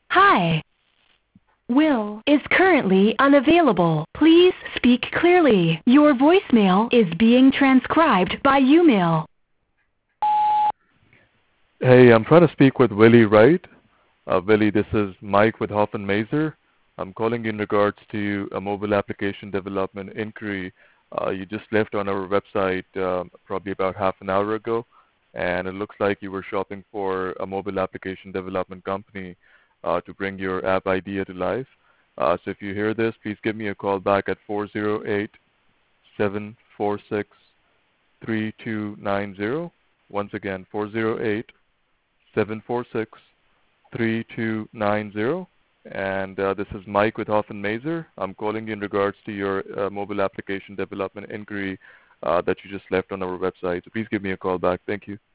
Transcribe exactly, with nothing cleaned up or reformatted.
Hi. Will is currently unavailable. Please speak clearly. Your voicemail is being transcribed by YouMail. Hey, I'm trying to speak with Willie Wright. Uh, Willie, this is Mike with Hoffman Mazer. I'm calling in regards to a mobile application development inquiry uh, you just left on our website um, probably about half an hour ago, and it looks like you were shopping for a mobile application development company uh, to bring your app idea to life. Uh, so if you hear this, please give me a call back at four zero eight, seven four six, three two nine zero. Once again, four zero eight, seven four six, three two nine zero. And uh, this is Mike with Hoffman Mazer. I'm calling you in regards to your uh, mobile application development inquiry uh, that you just left on our website. So please give me a call back. Thank you.